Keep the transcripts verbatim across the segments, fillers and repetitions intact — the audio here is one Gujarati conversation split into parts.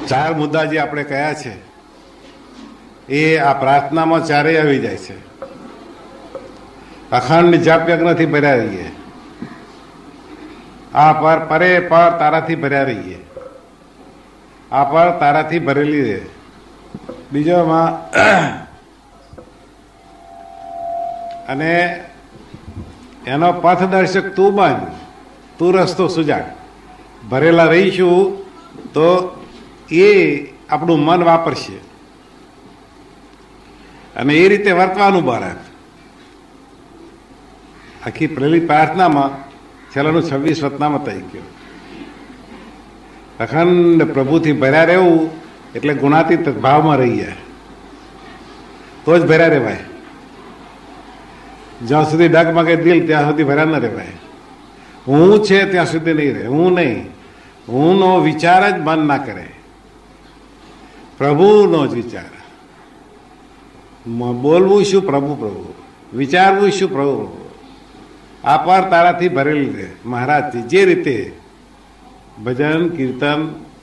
ચાર મુદ્દા જે આપણે કયા છે એ આ પ્રાર્થનામાં ચારેય આવી જાય છે. અખંડ જાપ યજ્ઞથી ભર્યા રહીએ, આ પર પરે પર તારાથી ભર્યા રહીએ, આ પર તારાથી ભરેલી રહે. બીજોમાં અને એનો પથદર્શક તું બન, તું રસ્તો સુજાડ. ભરેલા રહીશું તો એ આપણું મન વાપરશે અને એ રીતે વર્તવાનું બહાર. આખી પહેલી પ્રાર્થનામાં છેલ્લાનું છવ્વીસ વતનામાં થઈ ગયું. અખંડ પ્રભુથી ભર્યા રહેવું એટલે ગુણાતીત ભાવમાં રહીએ તો જ ભર્યા રહેવાય. જ્યાં સુધી ડગમગે દિલ ત્યાં સુધી ભર્યા ન રહેવાય. હું છે ત્યાં સુધી નહીં રહે. હું નહીં, હું નો વિચાર જ મન ના કરે, પ્રભુનો જ વિચાર. બોલવું શું પ્રભુ પ્રભુ, વિચારવું શું પ્રભુ પ્રભુ. આ પર તારાથી ભરેલી રહે. મહારાજથી જે રીતે ભજન કીર્તન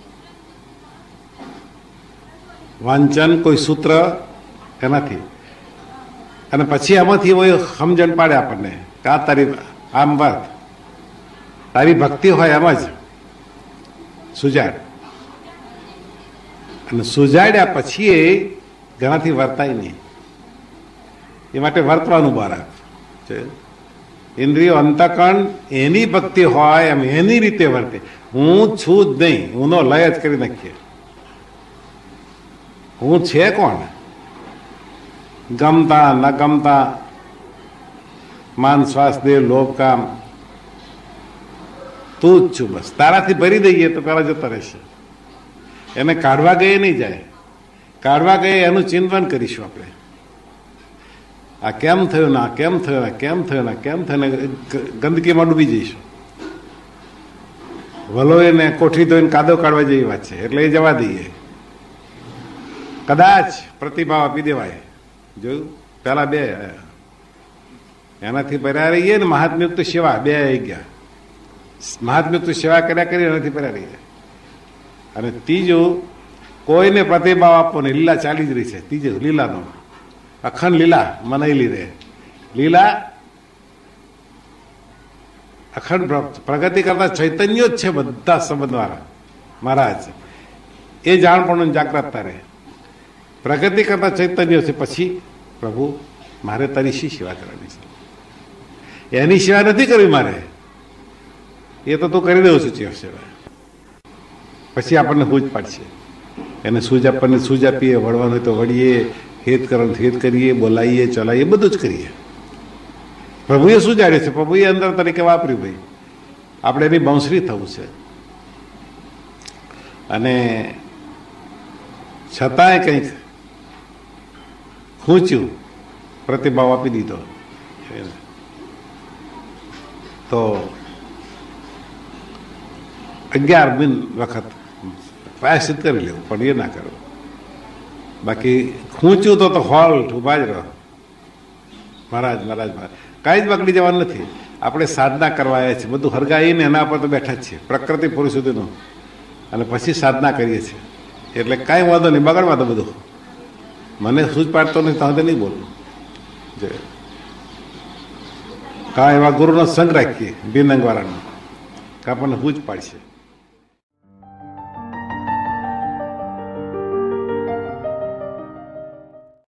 વાંચન કોઈ સૂત્ર એનાથી, અને પછી આમાંથી સમજણ પાડે આપણને કે આ તારી આમ વાત તારી ભક્તિ હોય એમ જ સુજાડ. અને સુજાડ્યા પછી એ ઘણાથી વર્તાય નહીં. એ માટે વર્તવાનું બહાર છે. ઇન્દ્રિયો અંતકણ એની ભક્તિ હોય એમ એની રીતે વર્તે. હું છું જ નહીં, હુંનો લય જ કરી નાખીએ. હું છે કોણ? ગમતા ન ગમતા, માન શ્વાસ દેહ લોભ કામ, તું જ છું. બસ તારાથી ભરી દઈએ તો પેલા જતા રહેશે. એને કાઢવા ગયે નહીં જાય. કાઢવા ગયે એનું ચિંતન કરીશું આપણે. આ કેમ થયું ને, આ કેમ થયું ને, કેમ થયું ને, કેમ થયું ને, ગંદકીમાં ડૂબી જઈશું. વલો એને કોઠી ધોઈને કાદવ કાઢવા જેવી વાત છે, એટલે એ જવા દઈએ. કદાચ પ્રતિભાવ આપી દેવાય. જોયું પેલા બે એનાથી ભર્યા રહીએ ને મહાત્મયુક્ત સેવા બે આવી ગયા. મહાત્મયુક્ત સેવા કર્યા કરી એનાથી ભર્યા રહીએ. અને ત્રીજું કોઈને પ્રતિભાવ આપવો ને, લીલા ચાલી જ રહી છે. ત્રીજું લીલાનો અખંડ લીલા મનાયેલી રહે. લીલા અખંડ પ્રગતિ કરતા ચૈતન્યો જ છે બધા સંબંધવાળા મહારાજ. એ જાણપણું જાગ્રતતા રહે. પ્રગતિ કરતા ચૈતન્યો છે. પછી પ્રભુ મારે તારી શી સેવા કરવાની છે? એની સેવા નથી કરવી મારે, એ તો તું કરી દઉં છું સેવા. પછી આપણને સૂઝ પાડશે. એને સૂઝ આપણને સૂઝ આપીએ, વળવાનું હોય તો વળીએ, હેત કરવાનું હેત કરીએ, બોલાવીએ, ચલાવીએ, બધું જ કરીએ. પ્રભુએ શું જાડે છે? પ્રભુએ અંદર તરીકે વાપર્યું. ભાઈ આપણે એની બાઉન્સરી થવું છે. અને છતાંય કંઈક ખૂંચ્યું, પ્રતિભાવ આપી દીધો તો અગિયાર બિન વખત પ્રાયશ્ચિત કરી લેવું, પણ એ ના કરવું. બાકી ખૂંચ્યું તો તો હોલ્ટ ઉભા જ રહો. મહારાજ મહારાજ મહારાજ કાંઈ જ બગડી જવાનું નથી. આપણે સાધના કરવા આવ્યા છીએ, બધું હરગાઈને એના પર તો બેઠા જ છીએ, પ્રકૃતિ પુરુષ સુધીનું. અને પછી સાધના કરીએ છીએ એટલે કાંઈ વાંધો નહીં, બગડવા તો બધું. મને સૂઝ પાડતો નથી તો નહીં બોલું. જે કાં એવા ગુરુનો સંગ રાખીએ બિનંગવાળાનો, કાં આપણને સૂઝ પાડશે.